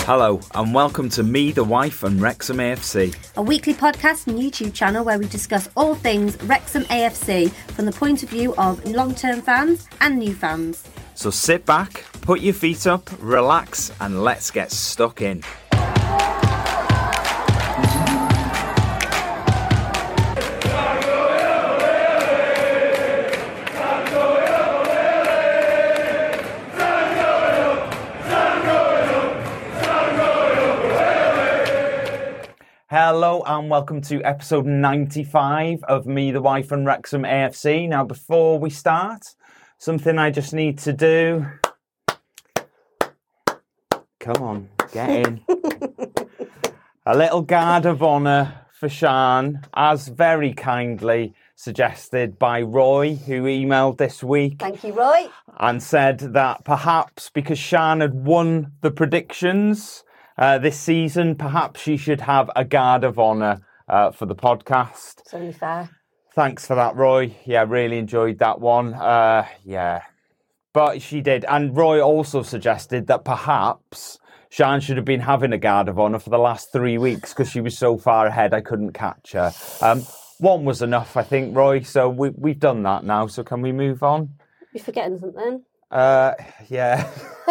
Hello and welcome to Me, the Wife and Wrexham AFC. A weekly podcast and YouTube channel where we discuss all things Wrexham AFC from the point of view of long-term fans and new fans. So sit back, put your feet up, relax and let's get stuck in. Hello and welcome to episode 95 of Me, the Wife and Wrexham AFC. Now before we start, something I just need to do. Come on, get in. A little guard of honour for Sian, as very kindly suggested by Roy, who emailed this week. Thank you, Roy. And said that perhaps because Sian had won the predictions this season, perhaps she should have a guard of honour for the podcast. It's only fair. Thanks for that, Roy. Yeah, really enjoyed that one. But she did. And Roy also suggested that perhaps Sian should have been having a guard of honour for the last 3 weeks because she was so far ahead I couldn't catch her. One was enough, I think, Roy. So we've done that now. So can we move on? You're forgetting something. Yeah.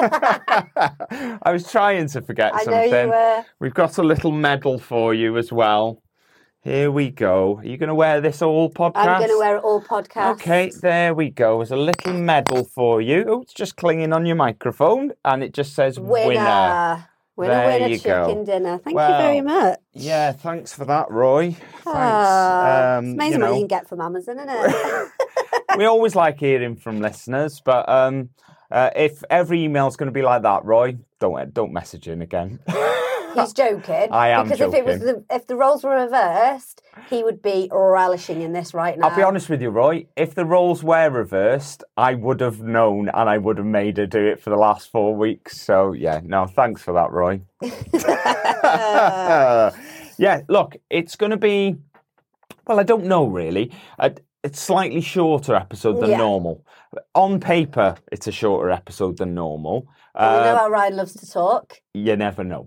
I was trying to forget something. I know you were. We've got a little medal for you as well. Here we go. Are you going to wear this all podcast? I'm going to wear it all podcast. Okay, there we go. There's a little medal for you. Oh, it's just clinging on your microphone and it just says winner. Winner, you chicken go. dinner. Thank you very much. Yeah, thanks for that, Roy. Thanks. It's amazing what you can get from Amazon, isn't it? We always like hearing from listeners, but if every email's going to be like that, Roy, don't message in again. He's joking. I am because joking. if the roles were reversed, he would be relishing in this right now. I'll be honest with you, Roy. If the roles were reversed, I would have known and I would have made her do it for the last 4 weeks. So yeah, no, thanks for that, Roy. Yeah, look, it's going to be. Well, I don't know really. It's slightly shorter episode than normal. On paper, it's a shorter episode than normal. We know how Ryan loves to talk. You never know.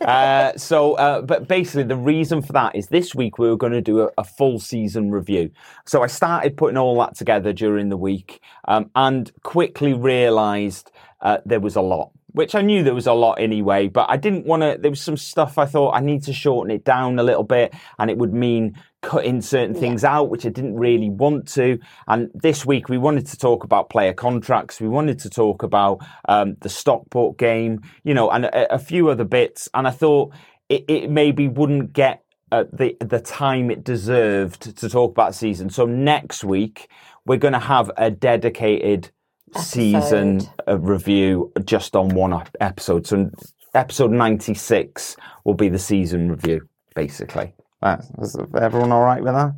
But basically, the reason for that is this week we were going to do a full season review. So I started putting all that together during the week and quickly realised there was a lot. Which I knew there was a lot anyway, but I didn't want to. There was some stuff I thought I need to shorten it down a little bit, and it would mean cutting certain things out, which I didn't really want to. And this week we wanted to talk about player contracts. We wanted to talk about the Stockport game, and a few other bits. And I thought it maybe wouldn't get the time it deserved to talk about the season. So next week we're going to have a dedicated season review just on one episode. So episode 96 will be the season review, basically. Is everyone all right with that?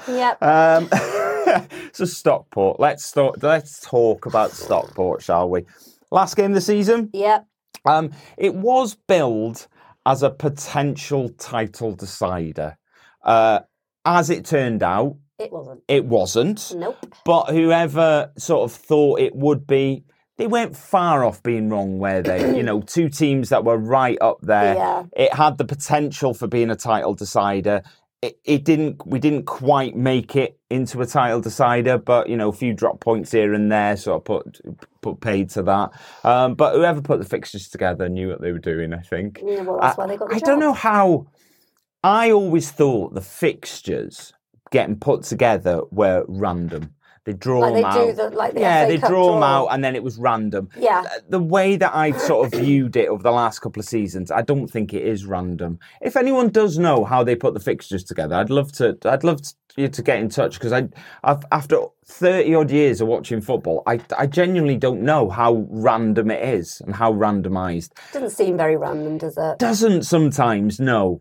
Yeah. Yep. So Stockport. Let's talk about Stockport, shall we? Last game of the season. Yep. It was billed as a potential title decider. As it turned out, It wasn't. Nope. But whoever sort of thought it would be, they weren't far off being wrong, were they? Two teams that were right up there. Yeah. It had the potential for being a title decider. We didn't quite make it into a title decider, but a few drop points here and there sort of put paid to that. But whoever put the fixtures together knew what they were doing, I think. Yeah, well, that's why they got the job. I don't know how. I always thought the fixtures getting put together were random. They draw them out. They draw them out and then it was random. Yeah. The way that I sort of viewed it over the last couple of seasons, I don't think it is random. If anyone does know how they put the fixtures together, I'd love you to get in touch because after 30 odd years of watching football, I genuinely don't know how random it is and how randomised. Doesn't seem very random, does it? Doesn't sometimes, no.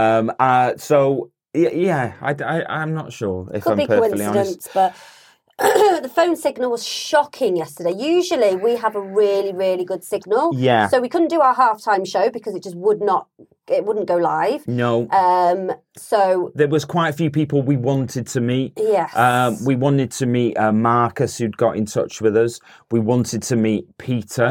So yeah, I'm not sure if I'm perfectly honest. But the phone signal was shocking yesterday. Usually we have a really, really good signal. Yeah. So we couldn't do our halftime show because it just wouldn't go live. No. So there was quite a few people we wanted to meet. Yes. We wanted to meet Marcus, who'd got in touch with us. We wanted to meet Peter.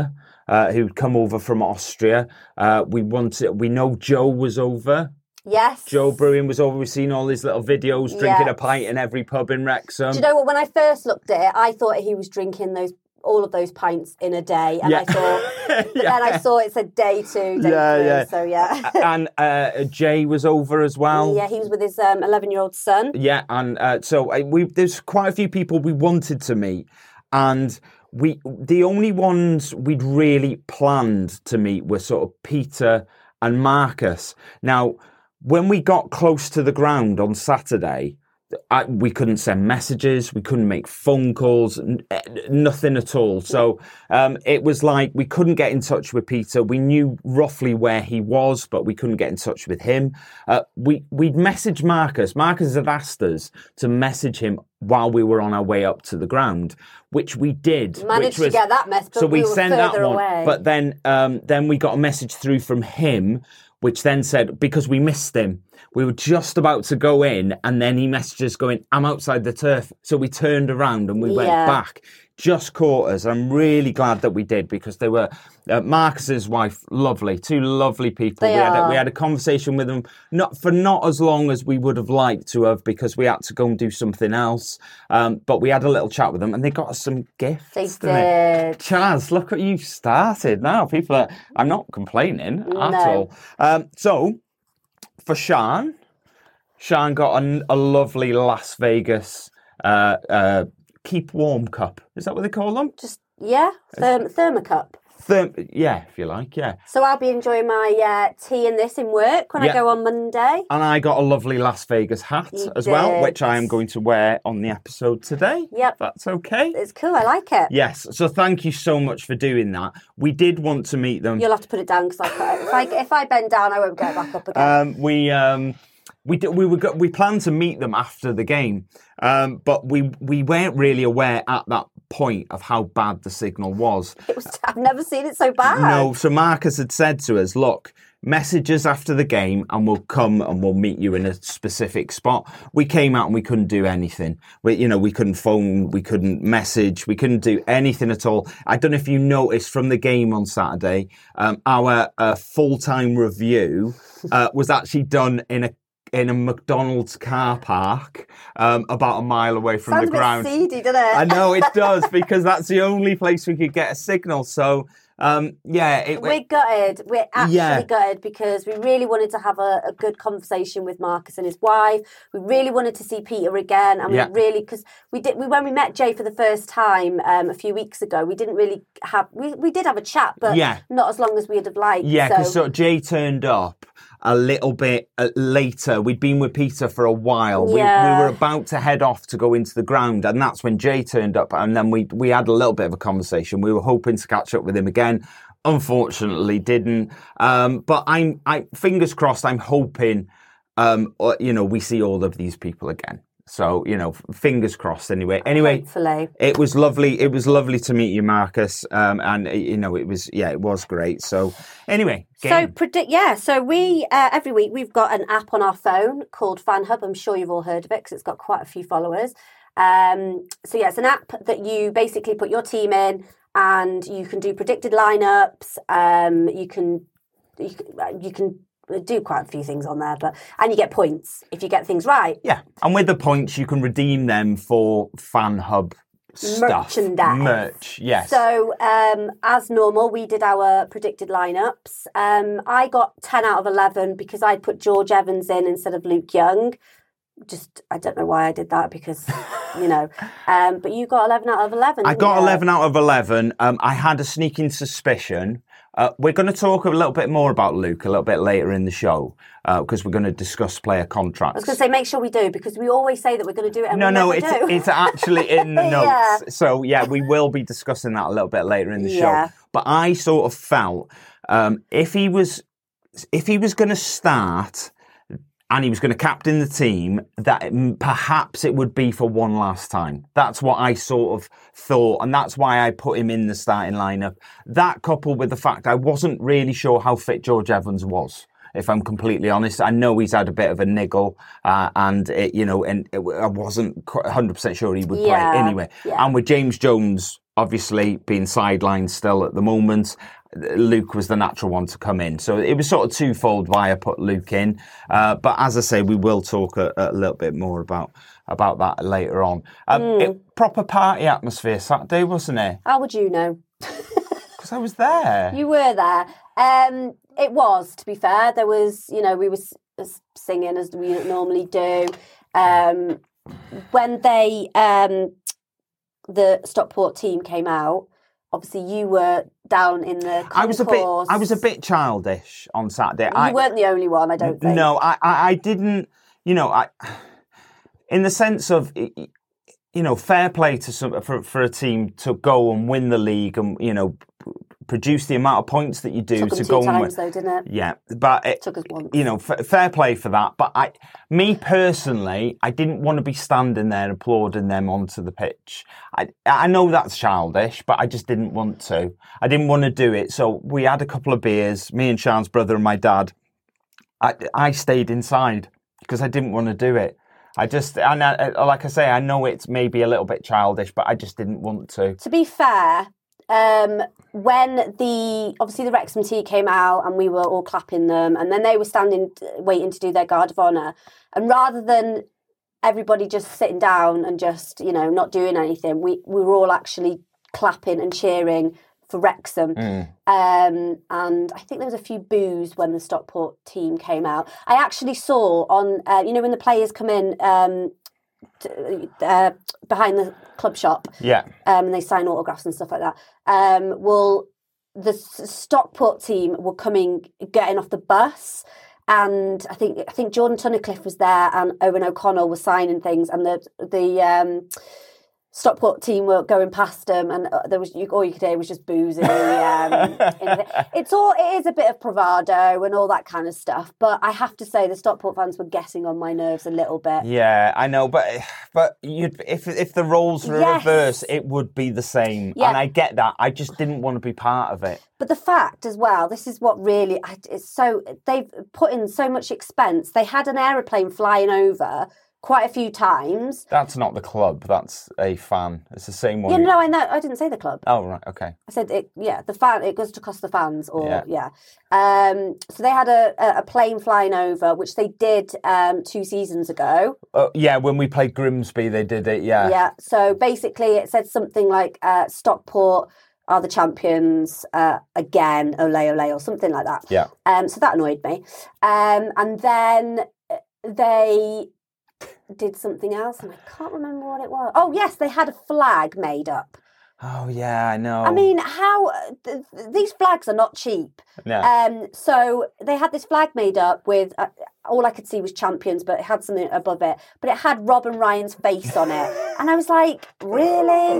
who'd come over from Austria. We know Joe was over. Yes. Joe Bruin was over. We've seen all his little videos, drinking a pint in every pub in Wrexham. Do you know what? When I first looked at it, I thought he was drinking all of those pints in a day. And I thought, then I saw it said day 2, day 3. So, And Jay was over as well. Yeah, he was with his 11-year-old son. Yeah, and there's quite a few people we wanted to meet. And the only ones we'd really planned to meet were sort of Peter and Marcus. Now, when we got close to the ground on Saturday, we couldn't send messages, we couldn't make phone calls, nothing at all. So it was like we couldn't get in touch with Peter. We knew roughly where he was, but we couldn't get in touch with him. We'd messaged Marcus. Marcus had asked us to message him while we were on our way up to the ground, which we did. Managed to get that message, but so we were sent that one. Away. But then we got a message through from him, which then said, because we missed him, we were just about to go in, and then he messaged us going, I'm outside the turf. So we turned around and we went back. Just caught us. I'm really glad that we did, because they were, Marcus's wife, lovely, 2 lovely people. We had a conversation with them, not as long as we would have liked to have, because we had to go and do something else. But we had a little chat with them, and they got us some gifts. They did. Chaz, look what you've started now. I'm not complaining at all. So, for Sean got a lovely Las Vegas Keep Warm cup. Is that what they call them? Just, thermocup. If you like, yeah. So I'll be enjoying my tea and this in work when I go on Monday. And I got a lovely Las Vegas hat as well, which I am going to wear on the episode today. Yep. That's okay. It's cool, I like it. Yes, so thank you so much for doing that. We did want to meet them. You'll have to put it down, because if I bend down, I won't get it back up again. We planned to meet them after the game, but we weren't really aware at that point of how bad the signal was. I've never seen it so bad. No, so Marcus had said to us, look, message us after the game and we'll come and we'll meet you in a specific spot. We came out and we couldn't do anything. We couldn't phone, we couldn't message, we couldn't do anything at all. I don't know if you noticed from the game on Saturday, our full-time review was actually done in a McDonald's car park about a mile away from the ground. Sounds a bit seedy, doesn't it? I know it does, because that's the only place we could get a signal. So, we're gutted. We're actually gutted, because we really wanted to have a good conversation with Marcus and his wife. We really wanted to see Peter again, and because when we met Jay for the first time a few weeks ago, we didn't really have we did have a chat, but not as long as we'd have liked. Yeah, because Jay turned up a little bit later. We'd been with Peter for a while. Yeah. We were about to head off to go into the ground, and that's when Jay turned up, and then we had a little bit of a conversation. We were hoping to catch up with him again. Unfortunately, didn't. But I'm fingers crossed. I'm hoping, we see all of these people again. So, fingers crossed anyway. Hopefully. It was lovely. It was lovely to meet you, Marcus. And, it was great. So, anyway. Game. So we, every week, we've got an app on our phone called FanHub. I'm sure you've all heard of it, because it's got quite a few followers. It's an app that you basically put your team in, and you can do predicted lineups. You can do quite a few things on there, and you get points if you get things right. Yeah, and with the points, you can redeem them for FanHub stuff. Merch, yes. So, as normal, we did our predicted lineups. I got 10 out of 11 because I put George Evans in instead of Luke Young. I don't know why I did that, because, but you got 11 out of 11. I got 11 out of 11. I had a sneaking suspicion. We're going to talk a little bit more about Luke a little bit later in the show, because we're going to discuss player contracts. I was going to say, make sure we do, because we always say that we're going to do it, and we never do. It's actually in the notes. Yeah. So, we will be discussing that a little bit later in the show. But I sort of felt if he was going to start and he was going to captain the team, that perhaps it would be for one last time. That's what I sort of thought, and that's why I put him in the starting lineup. That coupled with the fact I wasn't really sure how fit George Evans was. if I'm completely honest. I know he's had a bit of a niggle, and I wasn't 100% sure he would play anyway. Yeah. And with James Jones obviously being sidelined still at the moment, Luke was the natural one to come in. So it was sort of twofold why I put Luke in. But as I say, we will talk a little bit more about that later on. Proper party atmosphere Saturday, wasn't it? How would you know? Because I was there. You were there. It was, to be fair. There was, we were singing as we normally do. When the Stockport team came out, obviously you were down in the concourse. I was a bit childish on Saturday. You weren't the only one, I don't think. No, I didn't, in the sense of, fair play for a team to go and win the league and, produce the amount of points that you do took to them go 2 and times, though, didn't it? Yeah, but it took us once. Fair play for that. But me personally, I didn't want to be standing there applauding them onto the pitch. I know that's childish, but I just didn't want to. I didn't want to do it. So we had a couple of beers, me and Sean's brother and my dad. I stayed inside because I didn't want to do it. Like I say, I know it's maybe a little bit childish, but I just didn't want to. To be fair, when obviously the Wrexham team came out and we were all clapping them, and then they were waiting to do their guard of honour, and rather than everybody just sitting down and just not doing anything, we were all actually clapping and cheering for Wrexham. And I think there was a few boos when the Stockport team came out. I actually saw on when the players come in behind the club shop, and they sign autographs and stuff like that. The Stockport team were getting off the bus, and I think Jordan Tunnicliffe was there, and Owen O'Connell was signing things, and the Stockport team were going past them, and there was all you could hear was just boozing. It is a bit of bravado and all that kind of stuff, but I have to say the Stockport fans were getting on my nerves a little bit. Yeah, I know, but if the roles were reversed, it would be the same, and I get that. I just didn't want to be part of it. But the fact as well, this is what really they've put in so much expense. They had an aeroplane flying over quite a few times. That's not the club. That's a fan. It's the same one. Yeah, no, I know. I didn't say the club. Oh, right. Okay. I said it. Yeah, the fan. It goes to cost the fans, So they had a plane flying over, which they did 2 seasons ago. When we played Grimsby, they did it. Yeah. Yeah. So basically, it said something like Stockport are the champions again, ole ole, or something like that. Yeah. So that annoyed me. And then they did something else, and I can't remember what it was. Oh yes, they had a flag made up. Oh yeah, I know. I mean, how these flags are not cheap. Yeah. So they had this flag made up with all I could see was champions, but it had something above it. But it had Rob and Ryan's face on it, and I was like, really?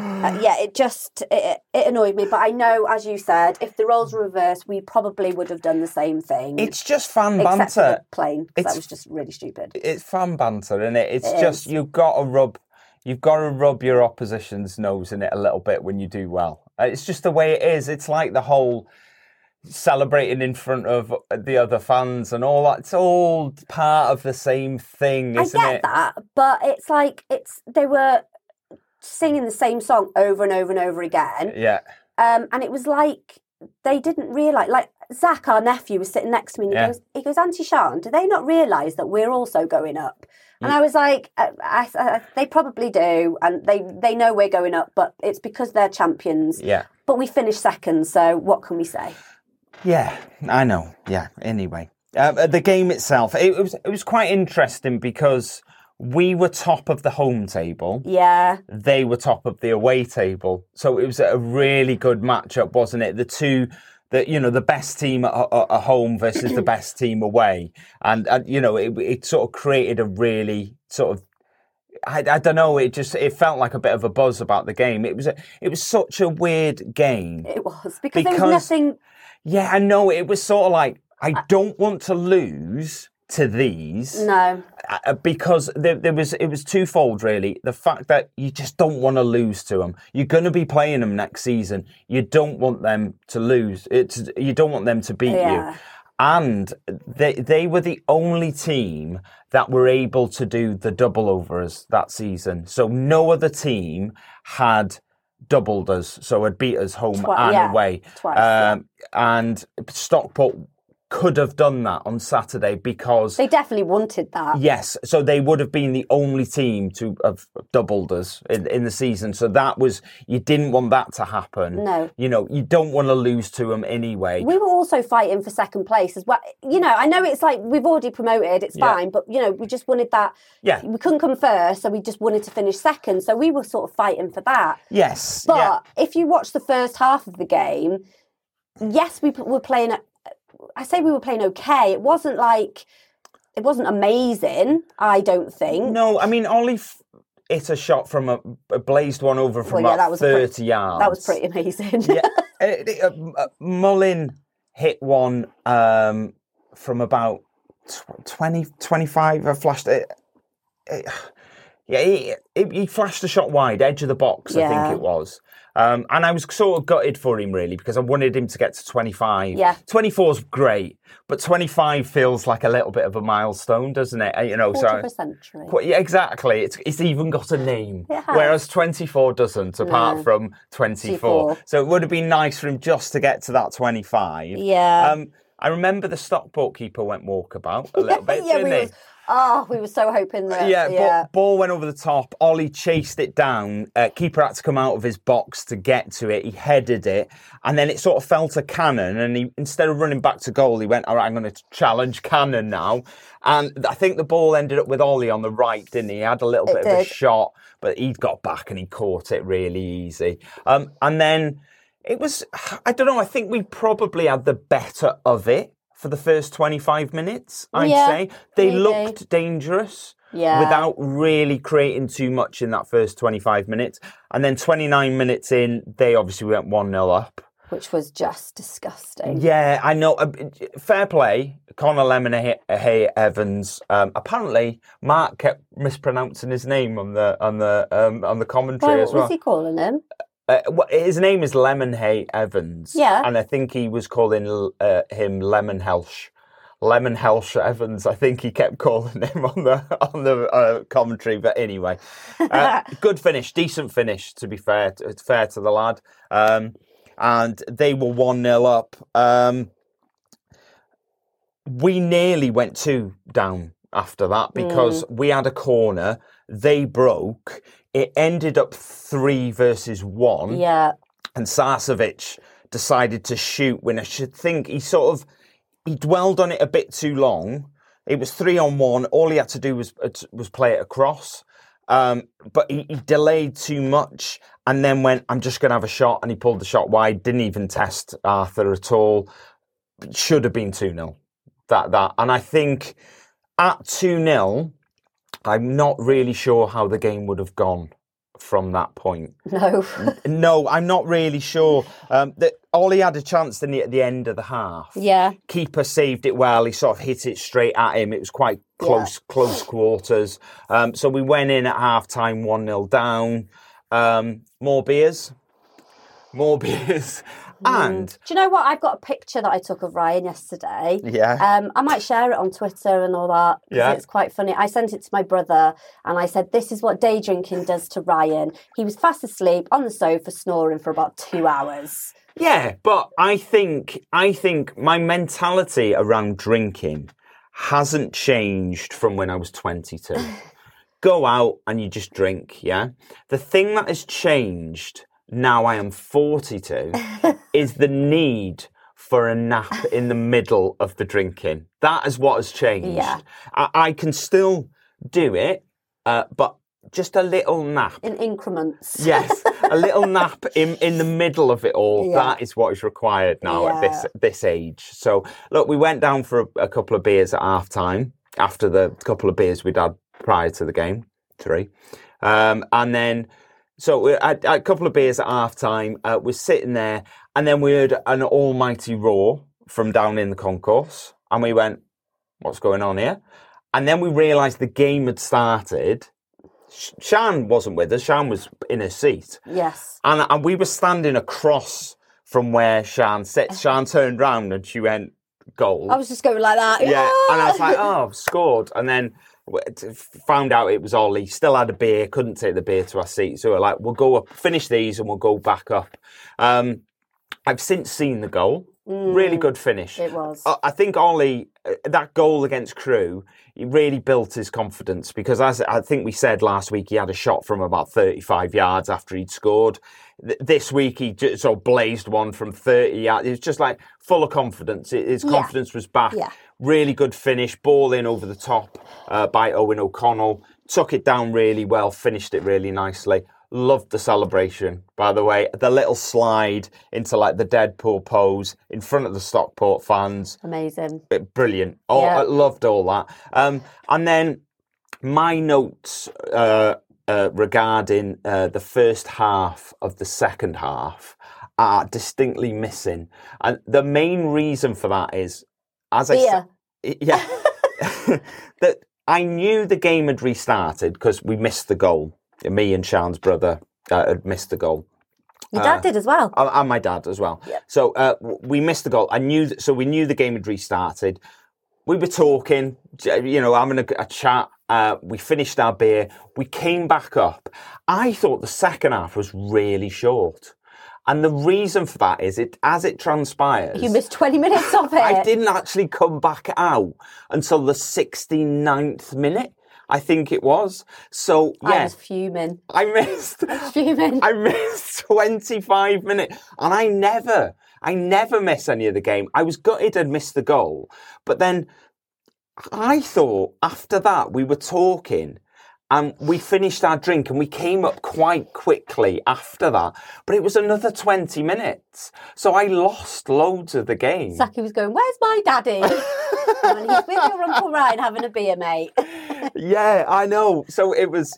It annoyed me. But I know, as you said, if the roles were reversed, we probably would have done the same thing. It's just fan banter. Except for the plane, that was just really stupid. It's fan banter, isn't it? It's just you've got to rub your opposition's nose in it a little bit when you do well. It's just the way it is. It's like the whole celebrating in front of the other fans and all that. It's all part of the same thing, isn't it? I get that, but it's like they were singing the same song over and over and over again. Yeah. And it was like they didn't realise. Like Zach, our nephew, was sitting next to me, and he goes, Auntie Sian, do they not realise that we're also going up? And I was like, they probably do, and they know we're going up, but it's because they're champions. Yeah. But we finished second, so what can we say? Yeah, I know. Yeah. Anyway, the game itself, it was quite interesting because we were top of the home table. Yeah. They were top of the away table, so it was a really good matchup, wasn't it? The best team at home versus the best team away, and it sort of created a really sort of, I don't know, it felt like a bit of a buzz about the game. It was such a weird game. It was because there was nothing. Yeah, I know. It was sort of like, I don't want to lose to these. No. Because it was twofold, really. The fact that you just don't want to lose to them. You're going to be playing them next season. You don't want them to lose. You don't want them to beat you. And they were the only team that were able to do the double overs that season. So no other team had doubled us, so had beat us home and away. Twice, and Stockport could have done that on Saturday because they definitely wanted that. Yes, so they would have been the only team to have doubled us in the season. So that was, you didn't want that to happen. No. You know, you don't want to lose to them anyway. We were also fighting for second place as well. You know, I know it's like we've already promoted, it's fine, but, you know, we just wanted that. Yeah. We couldn't come first, so we just wanted to finish second. So we were sort of fighting for that. Yes. But if you watch the first half of the game, yes, we were playing I say we were playing okay. It wasn't amazing, I don't think. No, I mean, Ollie hit a shot from a blazed one over from about 30 yards. That was pretty amazing. Mullin hit one from about 20, 25. I flashed it. He flashed a shot wide, edge of the box, I think it was. And I was sort of gutted for him, really, because I wanted him to get to 25. Yeah. 24's great, but 25 feels like a little bit of a milestone, doesn't it? You know, quarter of a century. Yeah, exactly. It's even got a name, whereas 24 doesn't, apart from 24. So it would have been nice for him just to get to that 25. Yeah. I remember the Stockport keeper went walkabout a little bit, didn't he? We were so hoping that. Ball went over the top. Ollie chased it down. Keeper had to come out of his box to get to it. He headed it, and then it sort of fell to Cannon. And he, instead of running back to goal, he went, "All right, I'm going to challenge Cannon now." And I think the ball ended up with Ollie on the right, didn't he? He had a little bit of a shot, but he got back and he caught it really easy. And then it was, I don't know. I think we probably had the better of it. For the first 25 minutes, I'd say. They looked dangerous without really creating too much in that first 25 minutes. And then 29 minutes in, they obviously went 1-0 up. Which was just disgusting. Yeah, I know. Fair play. Connor Lemonheigh Evans. Apparently, Mark kept mispronouncing his name on the commentary as well. What was he calling him? His name is Lemonheigh Evans. Yeah. And I think he was calling him Lemonhelsh. Lemonhelsh Evans, I think he kept calling him on the commentary. But anyway, good finish, decent finish, to be fair. It's fair to the lad. And they were 1-0 up. We nearly went 2 down after that because we had a corner. They broke. It ended up 3 versus 1. Yeah. And Sarcevic decided to shoot when I should think he dwelled on it a bit too long. It was 3-on-1. All he had to do was play it across. But he delayed too much and then went, I'm just going to have a shot. And he pulled the shot wide. Didn't even test Arthur at all. Should have been 2-0. That. And I think at 2-0, I'm not really sure how the game would have gone from that point. No, I'm not really sure. Ollie had a chance, didn't he, at the end of the half? Yeah. Keeper saved it well. He sort of hit it straight at him. It was quite close quarters. So we went in at half-time 1-0 down. More beers. And do you know what? I've got a picture that I took of Ryan yesterday. Yeah. I might share it on Twitter and all that because it's quite funny. I sent it to my brother and I said, "This is what day drinking does to Ryan." He was fast asleep on the sofa snoring for about 2 hours. Yeah, but I think my mentality around drinking hasn't changed from when I was 22. Go out and you just drink, yeah? The thing that has changed now I am 42 is the need for a nap in the middle of the drinking. That is what has changed. Yeah. I can still do it, but just a little nap. In increments. Yes, a little nap in the middle of it all. Yeah. That is what is required now at this age. So, look, we went down for a couple of beers at half-time after the couple of beers we'd had prior to the game, 3. And then... So we had a couple of beers at half-time, we're sitting there, and then we heard an almighty roar from down in the concourse, and we went, what's going on here? And then we realised the game had started. Shan wasn't with us, Shan was in her seat. Yes. And we were standing across from where Shan sits. Shan turned round and she went, goal. I was just going like that. Yeah, and I was like, oh, I've scored. And then found out it was Ollie, still had a beer, couldn't take the beer to our seat. So we're like, we'll go up, finish these and we'll go back up. I've since seen the goal. Really good finish. It was. I think Ollie, that goal against Crewe, he really built his confidence because, as I think we said last week, he had a shot from about 35 yards after he'd scored. This week, he just sort of blazed one from 30 yards. It was just like full of confidence. His confidence was back. Yeah. Really good finish. Ball in over the top by Owen O'Connell. Took it down really well. Finished it really nicely. Loved the celebration, by the way. The little slide into like the Deadpool pose in front of the Stockport fans. Amazing. Brilliant. Oh, yeah. I loved all that. And then my notes regarding the first half of the second half are distinctly missing. And the main reason for that is, as I said, that I knew the game had restarted because we missed the goal. Me and Sean's brother had missed the goal. Your dad did as well. And my dad as well. Yeah. So we missed the goal. So we knew the game had restarted. We were talking, having a chat. We finished our beer. We came back up. I thought the second half was really short. And the reason for that is, as it transpires... You missed 20 minutes of it. I didn't actually come back out until the 69th minute. I think it was. So, yeah. I was fuming. I missed 25 minutes. And I never miss any of the game. I was gutted I'd missed the goal. But then I thought after that we were talking and we finished our drink and we came up quite quickly after that. But it was another 20 minutes. So I lost loads of the game. Saki was going, where's my daddy? And he's with your Uncle Ryan having a beer, mate. Yeah, I know. So it was,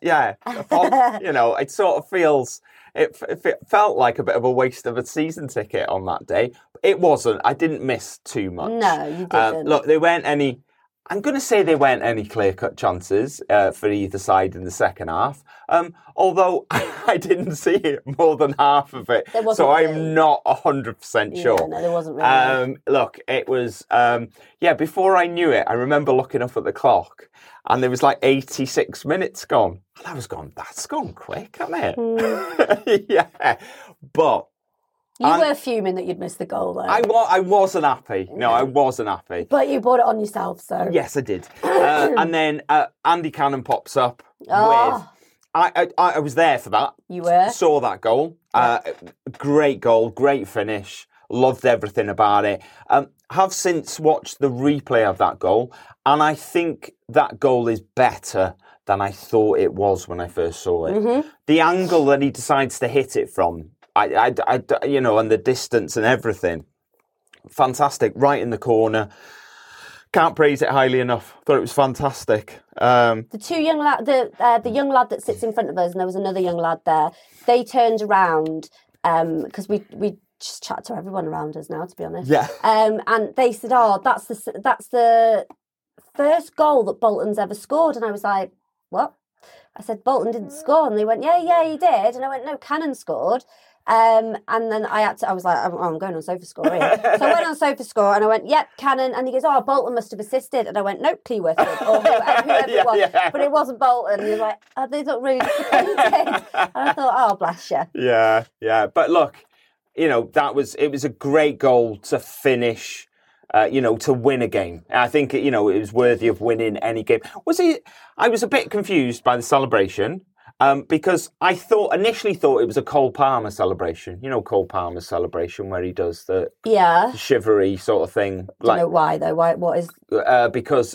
it sort of feels, it felt like a bit of a waste of a season ticket on that day. It wasn't. I didn't miss too much. No, you didn't. Look, there weren't any, I'm going to say there weren't any clear-cut chances for either side in the second half. Although I didn't see it more than half of it. So I'm not 100% sure. Yeah, no, there wasn't really. Look, it was, before I knew it, I remember looking up at the clock and there was like 86 minutes gone. And I was going, that's gone quick, hasn't it? Yeah. But you were fuming that you'd missed the goal, though. I wasn't happy. No, I wasn't happy. But you brought it on yourself, so... Yes, I did. And then Andy Cannon pops up with... I was there for that. You were? Saw that goal. Great goal, great finish. Loved everything about it. Have since watched the replay of that goal, and I think that goal is better than I thought it was when I first saw it. Mm-hmm. The angle that he decides to hit it from... and the distance and everything. Fantastic. Right in the corner. Can't praise it highly enough. Thought it was fantastic. The two young lad, the young lad that sits in front of us, and there was another young lad there. They turned around because we just chat to everyone around us now, to be honest. Yeah. And they said, "Oh, that's the first goal that Bolton's ever scored," and I was like, "What?" I said, "Bolton didn't score," and they went, "Yeah, he did," and I went, "No, Cannon scored." And then I was like, I'm going on SofaScore here. So I went on SofaScore and I went, yep, Cannon. And he goes, oh, Bolton must have assisted. And I went, nope, Cleworth did, or whoever it was. Yeah. But it wasn't Bolton. And he was like, oh, they look really disappointed. And I thought, oh, bless you. Yeah. But look, it was a great goal to finish, to win a game. I think, it was worthy of winning any game. I was a bit confused by the celebration. Because I initially thought it was a Cole Palmer celebration. Cole Palmer's celebration where he does the shivery sort of thing. Do you know why though? What is? Because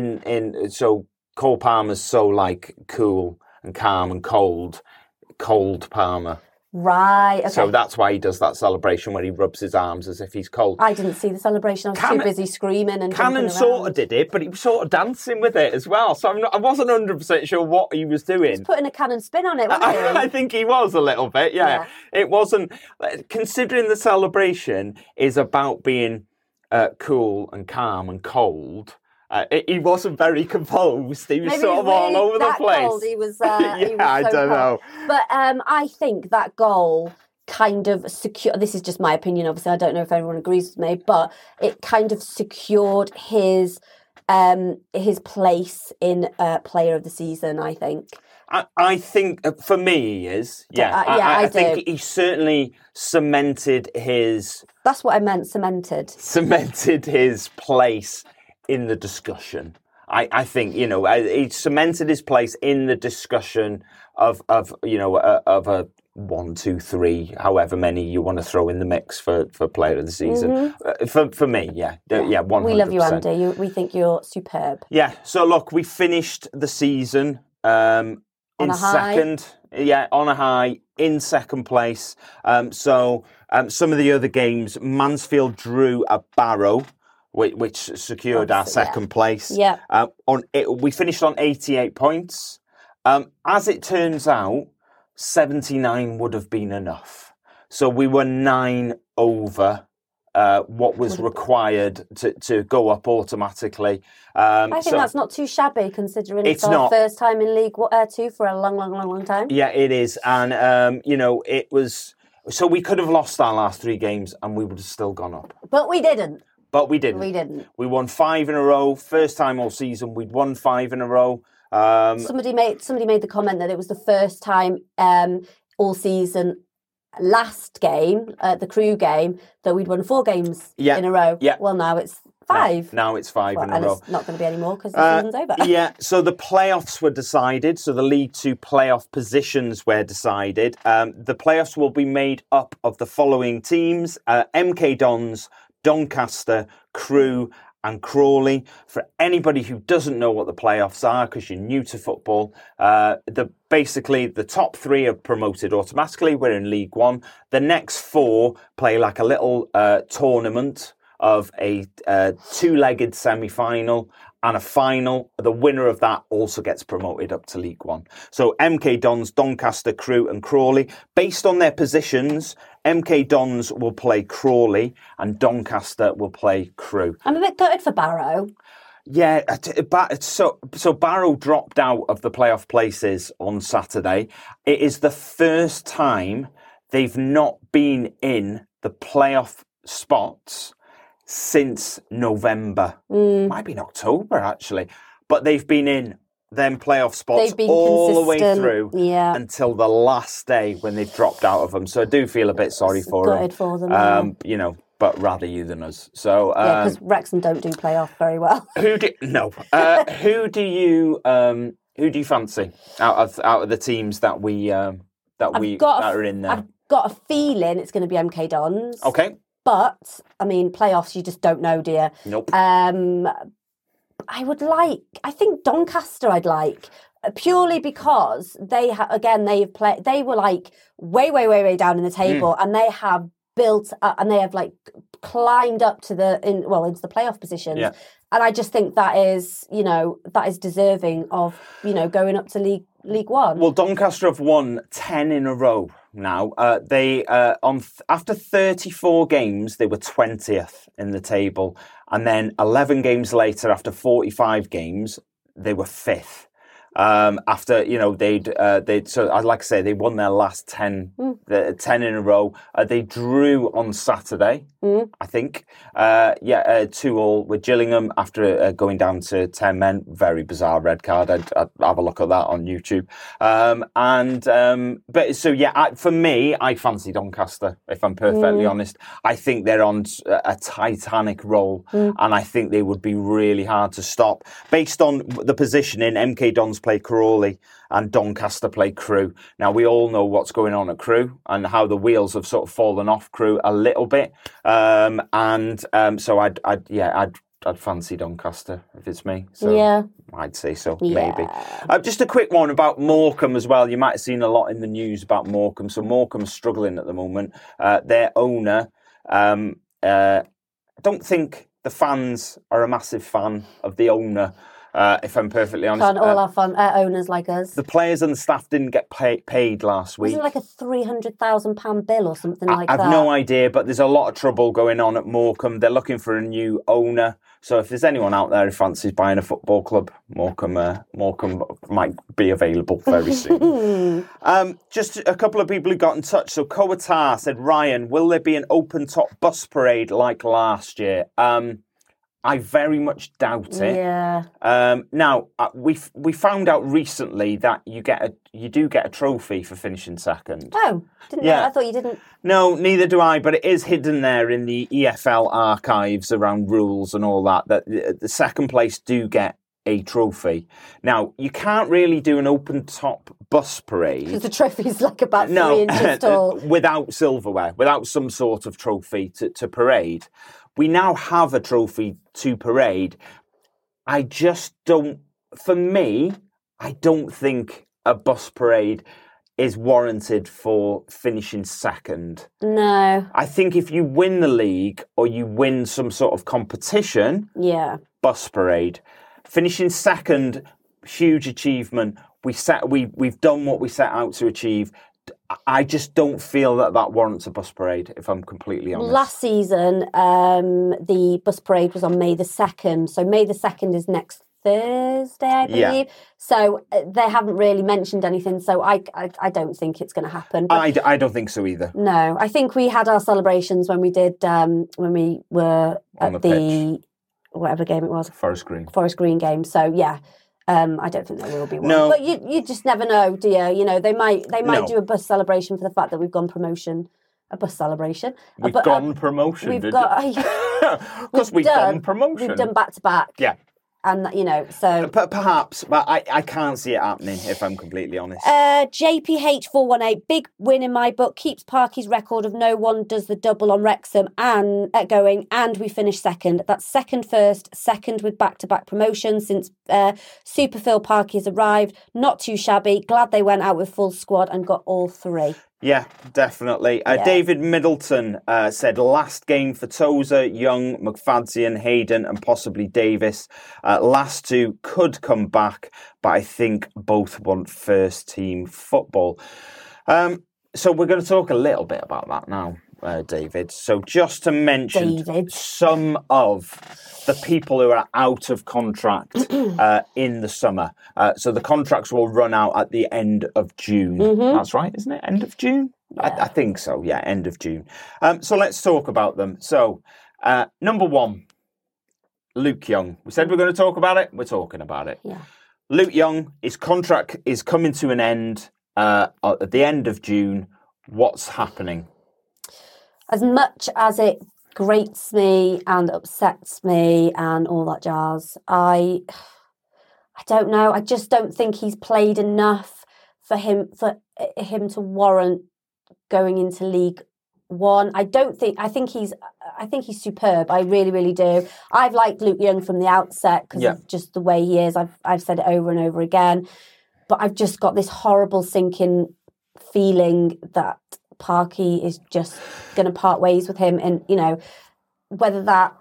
so Cole Palmer's so like cool and calm and cold Palmer. Right. Okay. So that's why he does that celebration where he rubs his arms as if he's cold. I didn't see the celebration. I was too busy screaming and Cannon sort of did it, but he was sort of dancing with it as well. So I wasn't 100% sure what he was doing. He was putting a Cannon spin on it, wasn't he? I think he was a little bit, yeah. It wasn't... Considering the celebration is about being cool and calm and cold... he wasn't very composed. He was Maybe sort of all over the place. Cold. He was. He was so I don't know. But I think that goal kind of secure. This is just my opinion. Obviously, I don't know if everyone agrees with me, but it kind of secured his place in Player of the Season, I think. I think for me he is. Yeah, I think he certainly cemented his. That's what I meant. Cemented his place in the discussion. I think he cemented his place in the discussion of a 1, 2, 3, however many you want to throw in the mix for Player of the Season. For me, yeah, 100%. We love you, Andy. We think you're superb. Yeah. So look, we finished the season in second. Yeah, on a high, in second place. So some of the other games, Mansfield drew at Barrow, which secured our second place. Yeah. We finished on 88 points. As it turns out, 79 would have been enough. So we were 9 over what was required to go up automatically. I think that's not too shabby, considering it's our first time in League 2 for a long time. Yeah, it is. And, it was... So we could have lost our last 3 games and we would have still gone up. But we didn't. We won 5 in a row. First time all season, we'd won 5 in a row. Somebody made the comment that it was the first time all season, last game, the Crew game, that we'd won 4 games in a row. Yeah. Well, now it's 5. Now it's 5 in a row. It's not going to be any more because the season's over. Yeah, so the playoffs were decided. So the League 2 playoff positions were decided. The playoffs will be made up of the following teams: MK Dons, Doncaster, Crew and Crawley. For anybody who doesn't know what the playoffs are, because you're new to football, basically the top 3 are promoted automatically. We're in League 1. The next 4 play like a little tournament of a 2-legged semi-final and a final. The winner of that also gets promoted up to League 1. So MK Dons, Doncaster, Crew and Crawley. Based on their positions, MK Dons will play Crawley and Doncaster will play Crew. I'm a bit gutted for Barrow. Yeah, so Barrow dropped out of the playoff places on Saturday. It is the first time they've not been in the playoff spots since November. Might be in October, actually. But they've been in them playoff spots all the way through until the last day when they've dropped out of them. So I do feel a bit sorry for them. But rather you than us. So because Wrexham don't do playoff very well. Who do you fancy out of the teams that are in there? I've got a feeling it's going to be MK Dons. Okay. But, I mean, playoffs, you just don't know, dear. Nope. I think Doncaster I'd like, purely because they were like way down in the table and they have built up and they have like climbed up to into the playoff positions. Yeah. And I just think that is deserving of, going up to League 1. Well, Doncaster have won 10 in a row now. After 34 games, they were 20th in the table. And then 11 games later, after 45 games, they were 5th. After I'd like to say they won their last 10 in a row. They drew on Saturday, I think. 2-2 with Gillingham after going down to 10 men. Very bizarre red card. I'd have a look at that on YouTube. For me, I fancy Doncaster, if I'm perfectly honest. I think they're on a titanic roll, and I think they would be really hard to stop. Based on the positioning, MK Dons play Crawley and Doncaster play Crew. Now, we all know what's going on at Crew and how the wheels have sort of fallen off Crew a little bit. So I'd fancy Doncaster if it's me. So yeah. I'd say so, maybe. Just a quick one about Morecambe as well. You might have seen a lot in the news about Morecambe. So Morecambe's struggling at the moment. Their owner, I don't think the fans are a massive fan of the owner. if I'm perfectly honest. Can't all our fun owners like us. The players and the staff didn't get paid last week. Wasn't it like a £300,000 bill or something like that? I've no idea, but there's a lot of trouble going on at Morecambe. They're looking for a new owner. So if there's anyone out there who fancies buying a football club, Morecambe might be available very soon. Just a couple of people who got in touch. So Kowatar said, Ryan, will there be an open-top bus parade like last year? I very much doubt it. Yeah. Now we found out recently that you do get a trophy for finishing second. Oh, didn't know. I thought you didn't. No, neither do I. But it is hidden there in the EFL archives around rules and all that. That the second place do get a trophy. Now you can't really do an open top bus parade because the trophy's like about 3 inches tall without silverware, without some sort of trophy to parade. We now have a trophy to parade. I just don't, for me, I don't think a bus parade is warranted for finishing second. No. I think if you win the league or you win some sort of competition, bus parade. Finishing second, huge achievement. We've done what we set out to achieve. I just don't feel that warrants a bus parade, if I'm completely honest. Last season, the bus parade was on May the 2nd. So May the 2nd is next Thursday, I believe. Yeah. So they haven't really mentioned anything. So I don't think it's going to happen. But I don't think so either. No, I think we had our celebrations when we did, when we were at the whatever game it was. Forest Green game. So yeah. I don't think there will be one. No. But you just never know, do you? You know, they might do a bus celebration for the fact that we've gone promotion. A bus celebration. We've gone promotion, because we've done promotion. We've done back-to-back. Yeah. And, you know, so... Perhaps, but I can't see it happening, if I'm completely honest. JPH418, big win in my book, keeps Parky's record of no one does the double on Wrexham and we finish second. That's second with back-to-back promotions since Super Phil Parky has arrived. Not too shabby. Glad they went out with full squad and got all 3. Yeah, definitely. David Middleton said last game for Tozer, Young, McFadzean, Hayden and possibly Davis. Last 2 could come back, but I think both want first team football. So we're going to talk a little bit about that now, David. So just to mention some of the people who are out of contract in the summer. So the contracts will run out at the end of June. Mm-hmm. That's right, isn't it? End of June? Yeah. I think so, yeah, end of June. So let's talk about them. So, number 1, Luke Young. We said we're going to talk about it. We're talking about it. Yeah. Luke Young, his contract is coming to an end at the end of June. What's happening? As much as it grates me and upsets me and all that jazz, I don't know. I just don't think he's played enough for him to warrant going into League One. I think he's superb. I really, really do. I've liked Luke Young from the outset because of just the way he is. I've said it over and over again, but I've just got this horrible sinking feeling that Parky is just going to part ways with him, and you know whether that.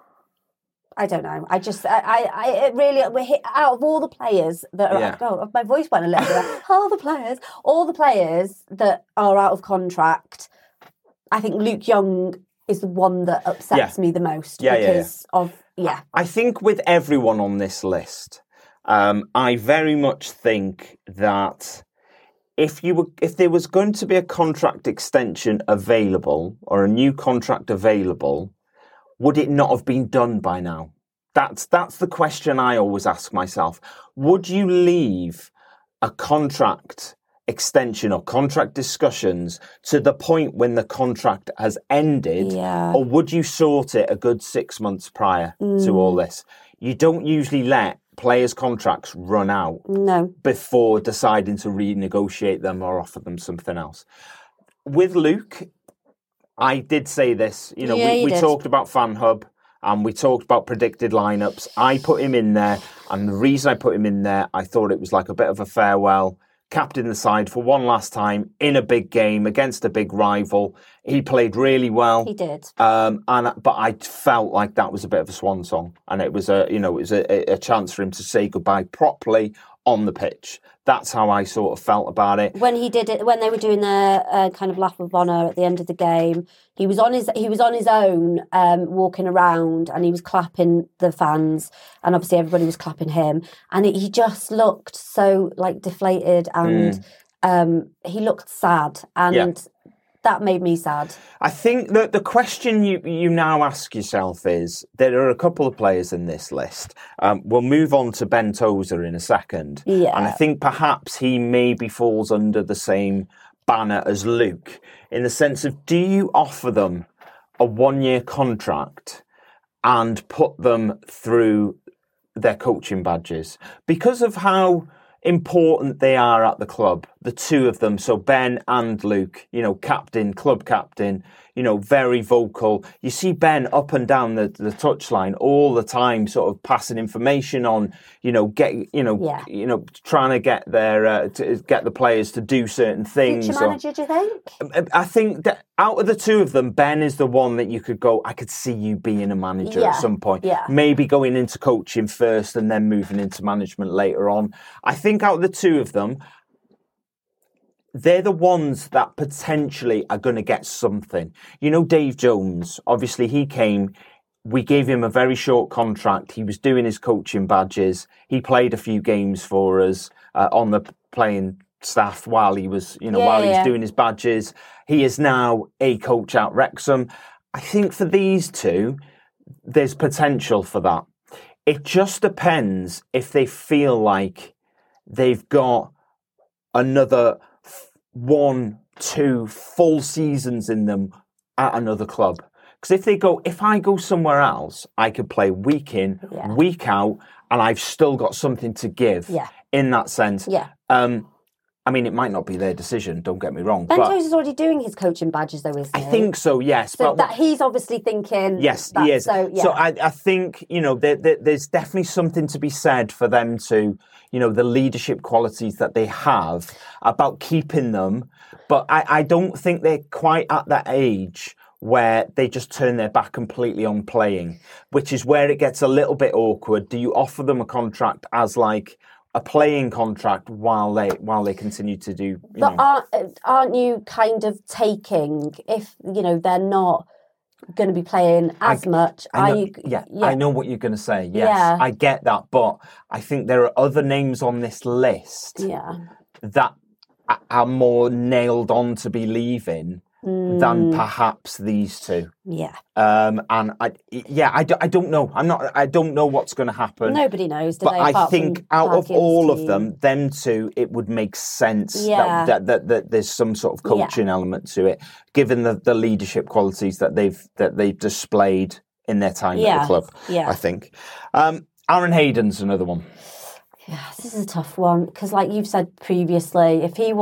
I don't know. I just, it really, we're hit out of all the players that are, oh, my voice went a little bit, all the players that are out of contract, I think Luke Young is the one that upsets me the most because of. I think with everyone on this list, I very much think that if there was going to be a contract extension available or a new contract available, would it not have been done by now? That's the question I always ask myself. Would you leave a contract extension or contract discussions to the point when the contract has ended, or would you sort it a good 6 months prior to all this? You don't usually let players' contracts run out before deciding to renegotiate them or offer them something else. With Luke, I did say this, we talked about FanHub and we talked about predicted lineups. I put him in there, and the reason I put him in there, I thought it was like a bit of a farewell captain the side for one last time in a big game against a big rival. He played really well. He did. But I felt like that was a bit of a swan song, and it was a chance for him to say goodbye properly on the pitch. That's how I sort of felt about it. When he did it, when they were doing their kind of lap of honour at the end of the game, he was on his own, walking around, and he was clapping the fans, and obviously everybody was clapping him, and he just looked so like deflated, and he looked sad, and that made me sad. I think that the question you now ask yourself is, there are a couple of players in this list. We'll move on to Ben Tozer in a second. Yeah. And I think perhaps he maybe falls under the same banner as Luke, in the sense of, do you offer them a 1-year contract and put them through their coaching badges? Because of how important they are at the club, the two of them, so Ben and Luke, captain, club captain, very vocal. You see Ben up and down the touchline all the time, sort of passing information on, trying to get the players to do certain things. Future manager, do you think? I think that out of the two of them, Ben is the one that you could go, I could see you being a manager at some point. Yeah. Maybe going into coaching first and then moving into management later on. I think out of the two of them, they're the ones that potentially are going to get something. Dave Jones, obviously he came, we gave him a very short contract. He was doing his coaching badges. He played a few games for us on the playing staff while he was, he was doing his badges. He is now a coach at Wrexham. I think for these two, there's potential for that. It just depends if they feel like they've got another 1-2 full seasons in them at another club. Because if I go somewhere else, I could play week in, week out, and I've still got something to give in that sense. Yeah. It might not be their decision, don't get me wrong. Ben Tozer's already doing his coaching badges, though, isn't he? I think so, yes. So that he's obviously thinking... Yes, he is. So I think, there's definitely something to be said for them to, the leadership qualities that they have, about keeping them. But I don't think they're quite at that age where they just turn their back completely on playing, which is where it gets a little bit awkward. Do you offer them a contract as like a playing contract while they continue to do? But aren't you kind of taking, if they're not going to be playing as much? I know what you're going to say. Yes, I get that, but I think there are other names on this list that are more nailed on to be leaving than perhaps these two. Yeah. And I don't know. I don't know what's going to happen. Nobody knows, but I think out of all of them two, it would make sense that there's some sort of coaching element to it, given the leadership qualities that they've displayed in their time at the club. Yeah. I think. Aaron Hayden's another one. Yeah, this is a tough one because, like you've said previously, if he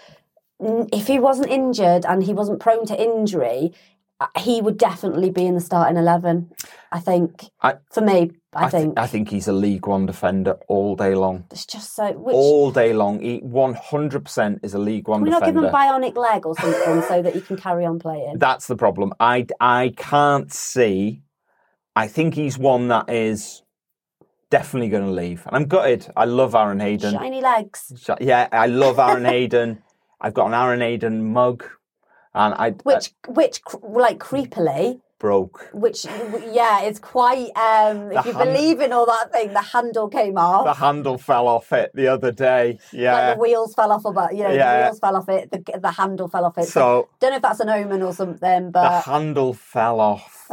wasn't injured and he wasn't prone to injury, he would definitely be in the starting 11. I think. I think he's a League One defender all day long. It's just so all day long. He 100% is a League One defender. Can we not give him a bionic leg or something so that he can carry on playing? That's the problem. I can't see. I think he's one that is definitely going to leave, and I'm gutted. I love Aaron Hayden. Shiny legs. Yeah, I love Aaron Hayden. I've got an Aaron Hayden mug, and which like creepily broke. Which it's quite. If you believe in all that thing, the handle came off. The handle fell off it the other day. Yeah, like the wheels fell off the wheels fell off it. The handle fell off it. So don't know if that's an omen or something, but the handle fell off.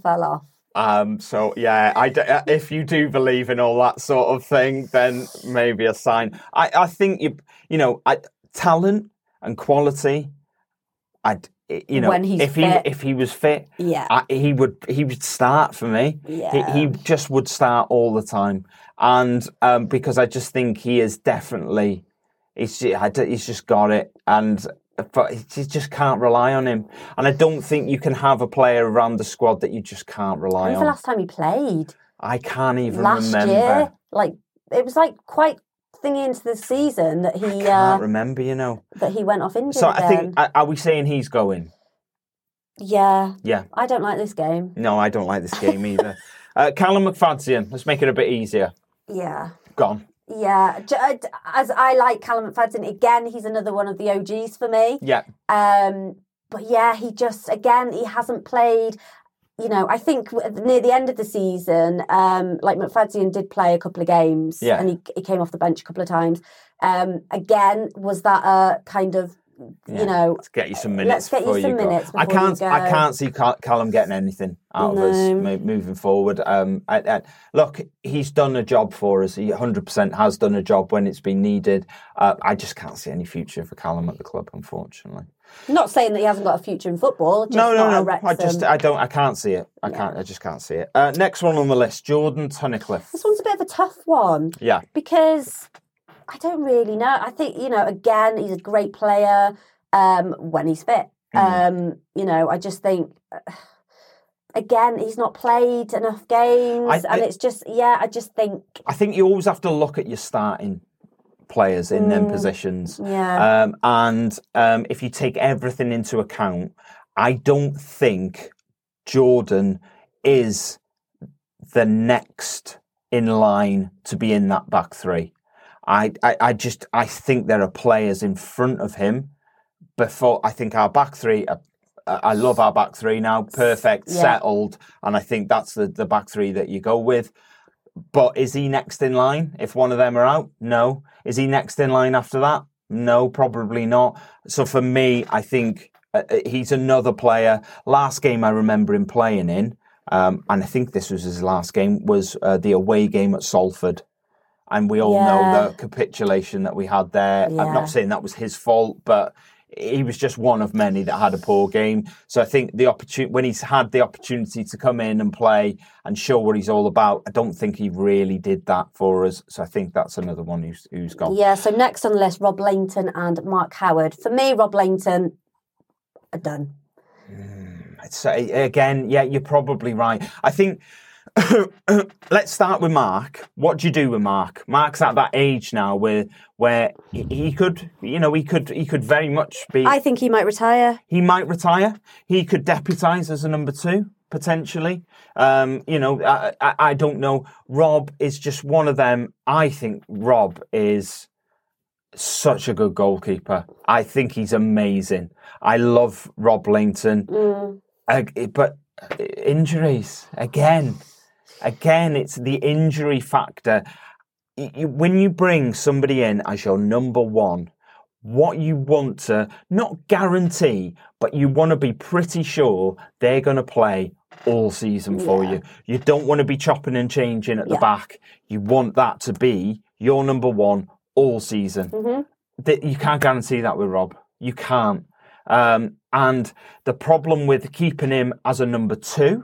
So if you do believe in all that sort of thing, then maybe a sign. I think talent and quality. When he's fit. If he was fit, he would start for me. Yeah. He just would start all the time, and because I just think he is definitely he's just got it, but you just can't rely on him. And I don't think you can have a player around the squad that you just can't rely on. When's the last time he played? I can't even remember. Last year? It was quite thingy into the season that he... I can't remember, that he went off injured So again. I think, are we saying he's going? Yeah. Yeah. I don't like this game. No, I don't like this game either. Callum McFadzean, let's make it a bit easier. Yeah. Gone. Yeah. As I like Callum McFadzean, again, he's another one of the OGs for me. Yeah. But yeah, he hasn't played... I think near the end of the season, like McFadzean did play a couple of games and he came off the bench a couple of times. Again, was that a kind of, let's get you some minutes. Let's get you some minutes. I can't see Callum getting anything out of us moving forward. Look, he's done a job for us. He 100% has done a job when it's been needed. I just can't see any future for Callum at the club, unfortunately. Not saying that he hasn't got a future in football. No. I can't see it. I just can't see it. Next one on the list, Jordan Tunnicliffe. This one's a bit of a tough one. Yeah. Because I don't really know. I think, again, he's a great player when he's fit. I just think, again, he's not played enough games. It's just, I just think... I think you always have to look at your starting players in them positions. Yeah. And if you take everything into account, I don't think Jordan is the next in line to be in that back three. I think there are players in front of him before. I think our back three, I love our back three now, perfect, settled. And I think that's the back three that you go with. But is he next in line if one of them are out? No. Is he next in line after that? No, probably not. So for me, I think he's another player. Last game I remember him playing in, and I think this was his last game, was the away game at Salford. And we all know the capitulation that we had there. Yeah. I'm not saying that was his fault, but he was just one of many that had a poor game. So I think when he's had the opportunity to come in and play and show what he's all about, I don't think he really did that for us. So I think that's another one who's gone. Yeah, so next on the list, Rob Lainton and Mark Howard. For me, Rob Lainton, are done. Again, you're probably right. I think... Let's start with Mark. What do you do with Mark? Mark's at that age now where he could very much be. I think he might retire. He might retire. He could deputise as a number two potentially. I don't know. Rob is just one of them. I think Rob is such a good goalkeeper. I think he's amazing. I love Rob Lainton, but injuries again. Again, it's the injury factor. When you bring somebody in as your number one, what you want to not guarantee, but you want to be pretty sure they're going to play all season for you. You don't want to be chopping and changing at the back. You want that to be your number one all season. You can't guarantee that with Rob. You can't. And the problem with keeping him as a number two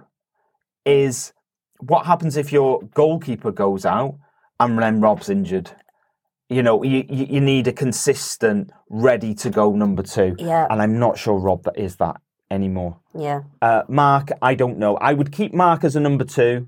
is what happens if your goalkeeper goes out and then Rob's injured? You need a consistent, ready-to-go number two. Yeah. And I'm not sure Rob is that anymore. Yeah. Mark, I don't know. I would keep Mark as a number two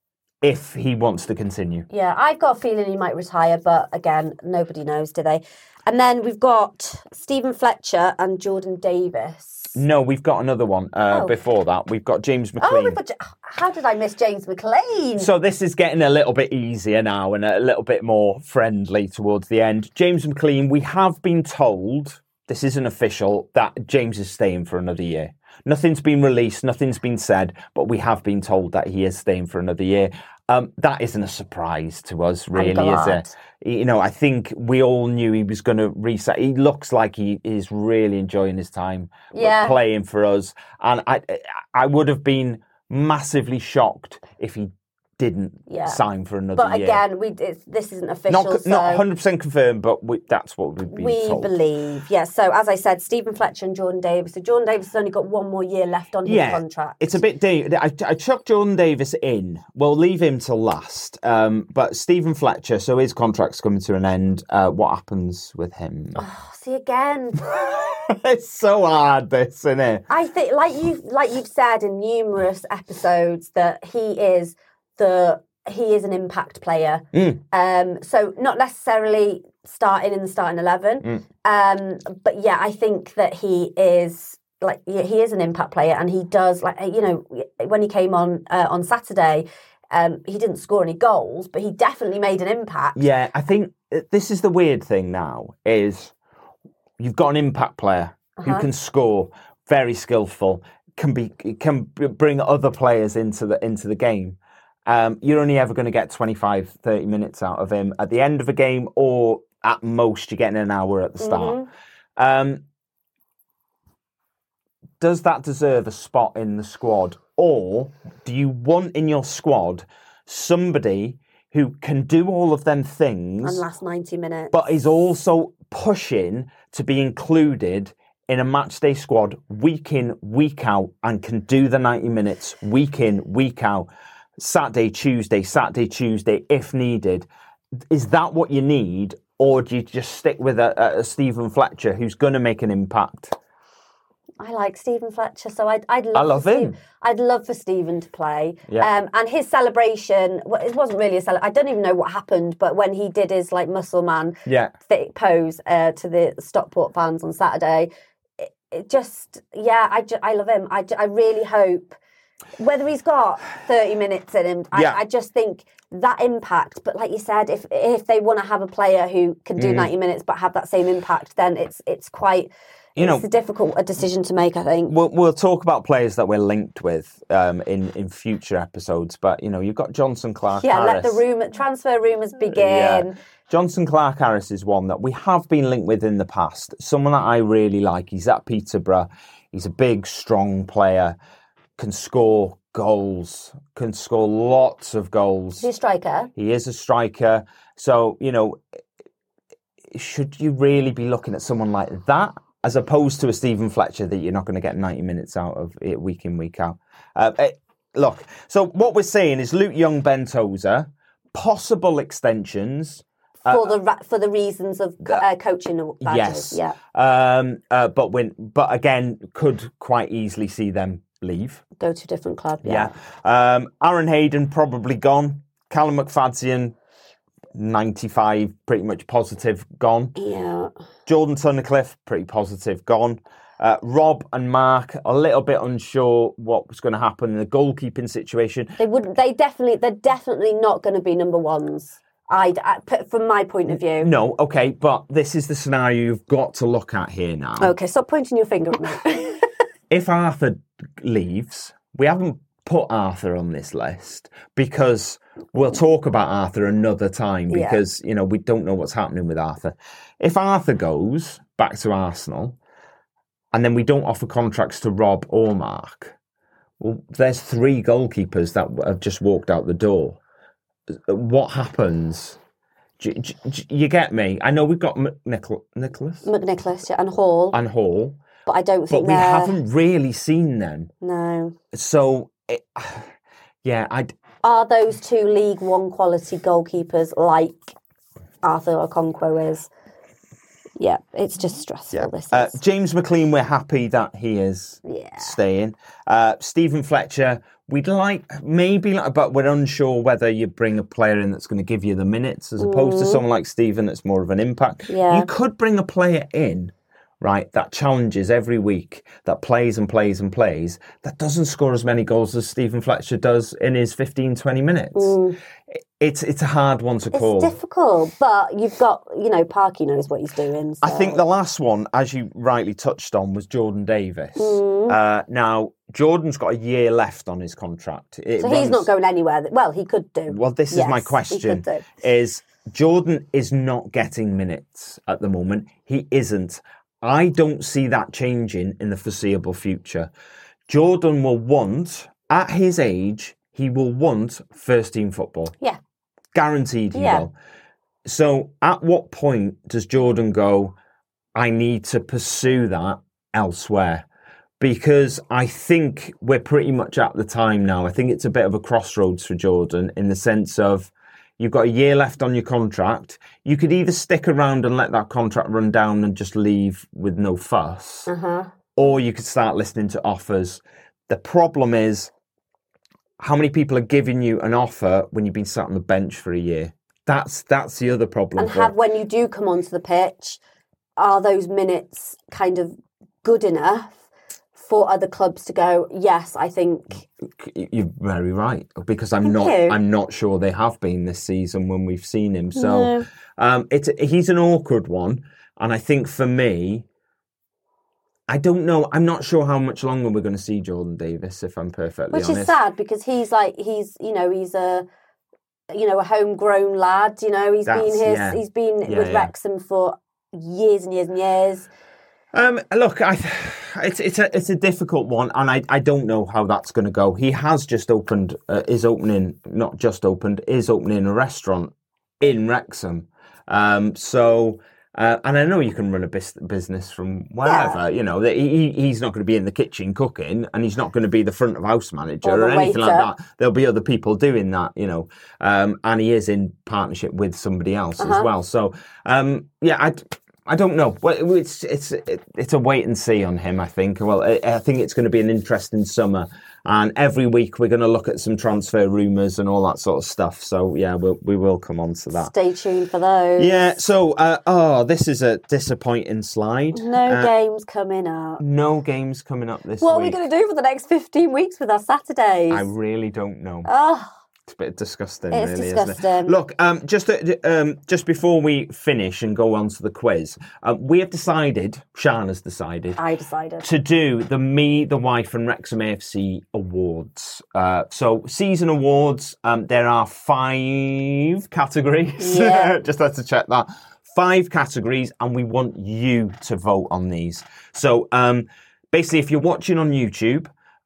if he wants to continue. Yeah, I've got a feeling he might retire, but again, nobody knows, do they? And then we've got Stephen Fletcher and Jordan Davis. No, we've got another one before that. We've got James McLean. How did I miss James McLean? So this is getting a little bit easier now and a little bit more friendly towards the end. James McLean, we have been told, this isn't official, that James is staying for another year. Nothing's been released, nothing's been said, but we have been told that he is staying for another year. That isn't a surprise to us, really, is it? I think we all knew he was going to reset. He looks like he is really enjoying his time playing for us. And I would have been massively shocked if he didn't sign for another year. But again, this isn't official. Not 100% confirmed, but that's what we've been told. We believe, yes. So as I said, Stephen Fletcher and Jordan Davis. So Jordan Davis has only got one more year left on his contract. It's a bit dangerous. I chucked Jordan Davis in. We'll leave him till last. But Stephen Fletcher, so his contract's coming to an end. What happens with him? Oh, see again. It's so hard, this, isn't it? I think, like you've said in numerous episodes, that he is the he is an impact player. So not necessarily starting in the starting 11. But yeah, I think that he is an impact player, and he does, when he came on Saturday, he didn't score any goals, but he definitely made an impact. Yeah, I think this is the weird thing now, is you've got an impact player who can score, very skillful, can bring other players into the game. You're only ever going to get 25, 30 minutes out of him at the end of a game, or at most you're getting an hour at the start. Does that deserve a spot in the squad? Or do you want in your squad somebody who can do all of them things and last 90 minutes, but is also pushing to be included in a matchday squad week in, week out, and can do the 90 minutes week in, week out, Saturday, Tuesday, if needed? Is that what you need? Or do you just stick with a Stephen Fletcher who's going to make an impact? I like Stephen Fletcher, so I'd love him. I'd love for Stephen to play. Yeah. And his celebration, it wasn't really a celebration. I don't even know what happened, but when he did his muscle man thick pose to the Stockport fans on Saturday, I love him. I really hope, whether he's got 30 minutes in him, I just think that impact. But like you said, if they want to have a player who can do 90 minutes but have that same impact, then it's quite... It's a difficult decision to make, I think. We'll talk about players that we're linked with in future episodes, but you've got Jonson Clarke-Harris. Let the transfer rumours begin. Yeah. Jonson Clarke-Harris is one that we have been linked with in the past. Someone that I really like. He's at Peterborough. He's a big, strong player. Can score goals. Can score lots of goals. He's a striker. He is a striker. So, should you really be looking at someone like that, as opposed to a Stephen Fletcher that you're not going to get 90 minutes out of it week in, week out? Look, so what we're saying is Luke Young, Ben Tozer, possible extensions. For the reasons of coaching badges. Yes. Yeah. But again, could quite easily see them leave. Go to a different club, yeah. Aaron Hayden, probably gone. Callum McFadzean, 95, pretty much positive, gone. Yeah. Jordan Tunnicliffe, pretty positive, gone. Rob and Mark, a little bit unsure what was going to happen in the goalkeeping situation. They're definitely not going to be number ones. From my point of view. No, okay, but this is the scenario you've got to look at here now. Okay, stop pointing your finger at me. If Arthur leaves, we haven't put Arthur on this list because we'll talk about Arthur another time because, we don't know what's happening with Arthur. If Arthur goes back to Arsenal and then we don't offer contracts to Rob or Mark, well, there's 3 goalkeepers that have just walked out the door. What happens? You get me? I know we've got McNicholas. McNicholas, yeah, and Hall. But I don't think we haven't really seen them. No. So, Are those 2 League One quality goalkeepers like Arthur Okonkwo is? Yeah, it's just stressful. Yeah. This is. James McLean, we're happy that he is staying. Stephen Fletcher, we'd but we're unsure whether you bring a player in that's going to give you the minutes as opposed to someone like Stephen that's more of an impact. Yeah. You could bring a player in, right, that challenges every week, that plays and plays and plays, that doesn't score as many goals as Stephen Fletcher does in his 15, 20 minutes. It's a hard one to call. It's difficult, but you've got, Parky knows what he's doing. So. I think the last one, as you rightly touched on, was Jordan Davis. Now, Jordan's got a year left on his contract. He's not going anywhere. Well, he could do. Well, this is my question. Is Jordan is not getting minutes at the moment. He isn't. I don't see that changing in the foreseeable future. Jordan will want, at his age, he will want first team football. Yeah. Guaranteed he will. So at what point does Jordan go, I need to pursue that elsewhere? Because I think we're pretty much at the time now. I think it's a bit of a crossroads for Jordan in the sense of you've got a year left on your contract. You could either stick around and let that contract run down and just leave with no fuss, or you could start listening to offers. The problem is, how many people are giving you an offer when you've been sat on the bench for a year? That's the other problem. And when you do come onto the pitch, are those minutes kind of good enough for other clubs to go, yes, I think... You're very right, because I'm not sure they have been this season when we've seen him. So he's an awkward one. And I think for me, I don't know. I'm not sure how much longer we're going to see Jordan Davies, if I'm perfectly honest. Which is sad, because he's a homegrown lad. He's been with Wrexham for years and years and years. Look, it's a difficult one, and I don't know how that's going to go. He has just opened, is opening a restaurant in Wrexham. And I know you can run a business from wherever, he's not going to be in the kitchen cooking, and he's not going to be the front of house manager or anything like that. There'll be other people doing that, and he is in partnership with somebody else as well. So, I don't know. Well, it's a wait and see on him, I think. Well, I think it's going to be an interesting summer. And every week we're going to look at some transfer rumours and all that sort of stuff. So, yeah, we will come on to that. Stay tuned for those. Yeah, so, this is a disappointing slide. No games coming up. No games coming up this week. What are we going to do for the next 15 weeks with our Saturdays? I really don't know. Oh. It's a bit disgusting, it's really, disgusting. Isn't it? Look, just before we finish and go on to the quiz, we have decided, Sian has decided... I decided. ...to do the Me, the Wife and Wrexham AFC Awards. So, season awards, there are 5 categories. Yeah. Just had to check that. 5 categories, and we want you to vote on these. So, basically, if you're watching on YouTube...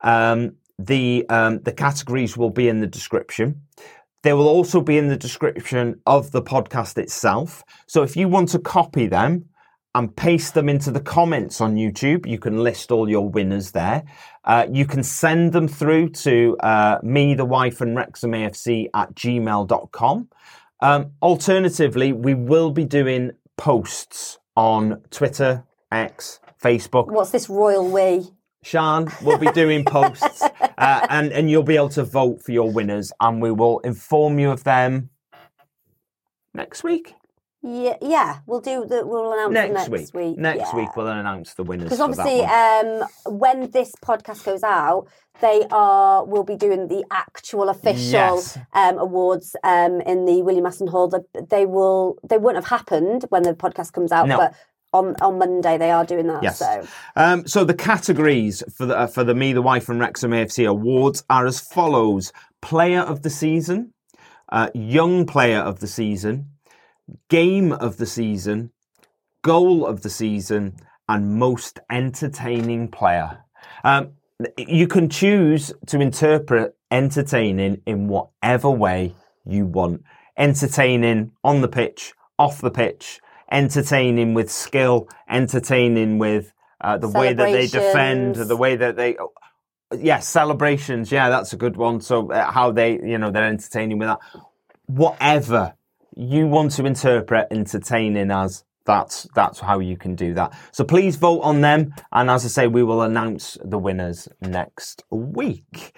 The categories will be in the description. They will also be in the description of the podcast itself. So if you want to copy them and paste them into the comments on YouTube, you can list all your winners there. You can send them through to me, the wife and Wrexham AFC @gmail.com. Alternatively, we will be doing posts on Twitter, X, Facebook. What's this royal we? Sian will be doing posts and you'll be able to vote for your winners, and we will inform you of them next week. Yeah, we'll announce next week. Next week we'll announce the winners. Because obviously, when this podcast goes out, we'll be doing the actual official awards in the William Aston Hall. They wouldn't have happened when the podcast comes out, but on Monday they are doing that. Yes. So the categories for the Me, the Wife and Wrexham AFC Awards are as follows: Player of the Season, Young Player of the Season, Game of the Season, Goal of the Season, and Most Entertaining Player. You can choose to interpret entertaining in whatever way you want. Entertaining on the pitch, off the pitch, entertaining with skill, entertaining with the way that they defend, the way that they... celebrations. Yeah, that's a good one. So how they're entertaining with that. Whatever you want to interpret entertaining as, that's how you can do that. So please vote on them. And as I say, we will announce the winners next week.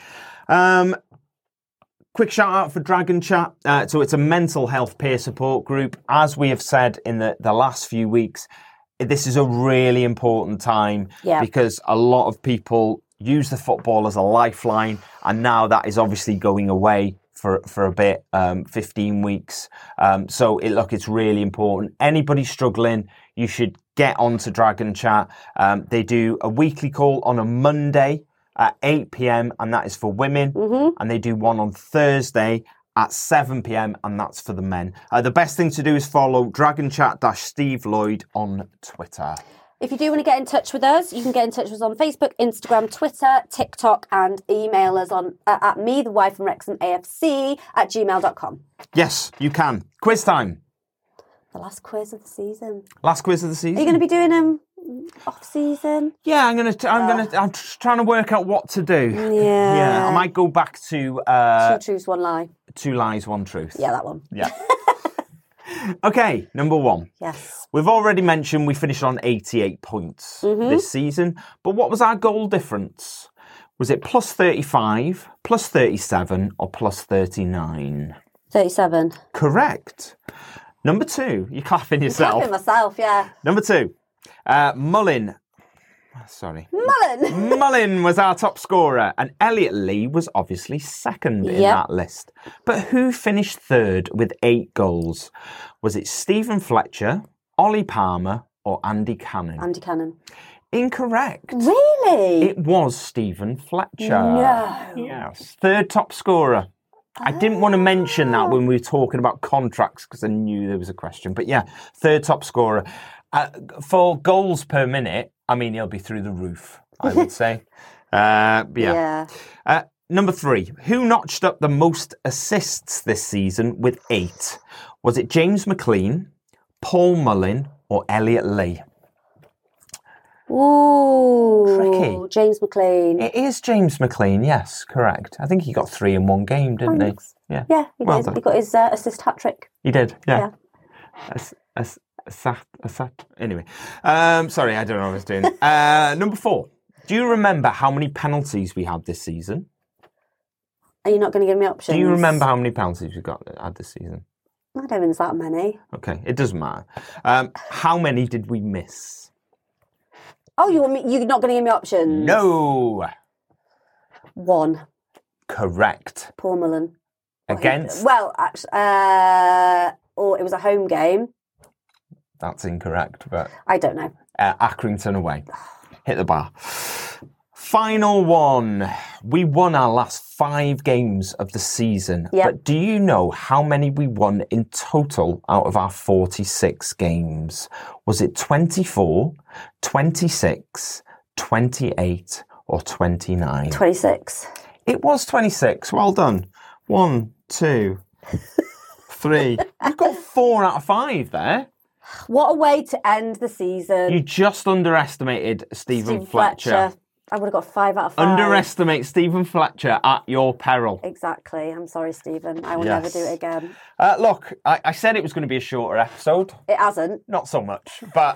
Quick shout out for Dragon Chat. So it's a mental health peer support group. As we have said in the last few weeks, this is a really important time because a lot of people use the football as a lifeline, and now that is obviously going away for a bit, 15 weeks. So it's really important. Anybody struggling, you should get onto Dragon Chat. They do a weekly call on a Monday at 8 p.m, and that is for women. Mm-hmm. And they do one on Thursday at 7 p.m, and that's for the men. The best thing to do is follow DragonChat-Steve Lloyd on Twitter. If you do want to get in touch with us, you can get in touch with us on Facebook, Instagram, Twitter, TikTok, and email us on at me, the wife from Wrexham AFC @gmail.com. Yes, you can. Quiz time. The last quiz of the season. Last quiz of the season. Are you going to be doing them off season? Yeah, I'm just trying to work out what to do. Yeah. I might go back to 2 truths, 1 lie. 2 lies, 1 truth. Yeah, that one. Yeah. Okay, number 1. Yes. We've already mentioned we finished on 88 points this season, but what was our goal difference? Was it plus 35, plus 37, or plus 39? 37. Correct. Number 2. You're clapping yourself. I'm clapping myself, yeah. Number 2. Mullin. Sorry. Mullin. Mullin was our top scorer, and Elliot Lee was obviously second in that list. But who finished third with 8 goals? Was it Stephen Fletcher, Ollie Palmer, or Andy Cannon? Andy Cannon. Incorrect. Really? It was Stephen Fletcher. No. Yes. Third top scorer. I didn't want to mention that when we were talking about contracts because I knew there was a question. But yeah, third top scorer. For goals per minute, I mean, he'll be through the roof, I would say. Number 3. Who notched up the most assists this season with 8? Was it James McLean, Paul Mullin, or Elliot Lee? Ooh, tricky. James McLean. It is James McLean, yes, correct. I think he got 3 in one game, didn't he? Yeah, he did. He got his assist hat trick. He did, yeah. Anyway, sorry, I don't know what I was doing. Number 4. Do you remember how many penalties we had this season? Are you not going to give me options? Do you remember how many penalties we had this season? I don't think there's that many. Okay, it doesn't matter. How many did we miss? Oh, you're not going to give me options? No. 1. Correct. Paul Mullin. Against? Well, actually, it was a home game. That's incorrect, but... I don't know. Accrington away. Hit the bar. Final one. We won our last 5 games of the season. Yep. But do you know how many we won in total out of our 46 games? Was it 24, 26, 28, or 29? 26. It was 26. Well done. 1, 2, 3. You've got 4 out of 5 there. What a way to end the season. You just underestimated Stephen Fletcher. I would have got 5 out of 5. Underestimate Stephen Fletcher at your peril. Exactly. I'm sorry, Stephen. I will never do it again. Look, I said it was going to be a shorter episode. It hasn't. Not so much, but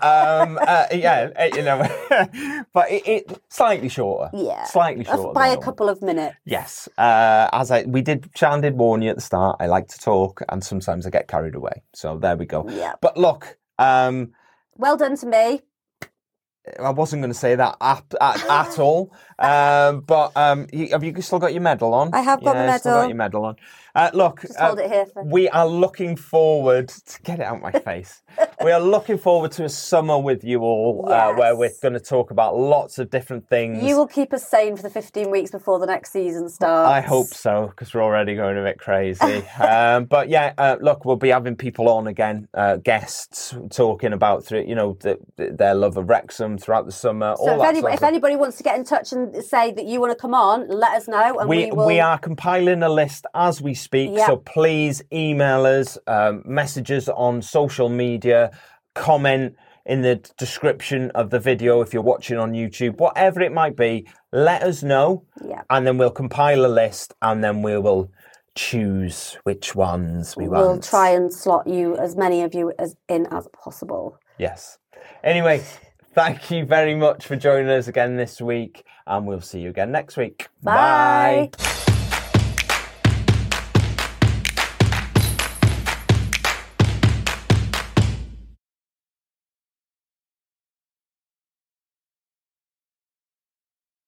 but it slightly shorter. Yeah, slightly shorter by a couple of minutes. Yes, Sean did warn you at the start. I like to talk, and sometimes I get carried away. So there we go. Yeah. But look, well done to me. I wasn't going to say that at all. But have you still got your medal on? I have got my medal. Still got your medal on. Look, just hold it here. We are looking forward to get it out my face. We are looking forward to a summer with you all, where we're going to talk about lots of different things. You will keep us sane for the 15 weeks before the next season starts. I hope so, because we're already going a bit crazy. But yeah, look, we'll be having people on again, guests talking about their love of Wrexham throughout the summer. So if anybody wants to get in touch and say that you want to come on, let us know. And we are compiling a list as we speak, so please email us, messages on social media, comment in the description of the video if you're watching on YouTube, whatever it might be, let us know, and then we'll compile a list, and then we will choose which ones we want. We'll try and slot as many of you as possible. Yes. Anyway, thank you very much for joining us again this week, and we'll see you again next week. Bye.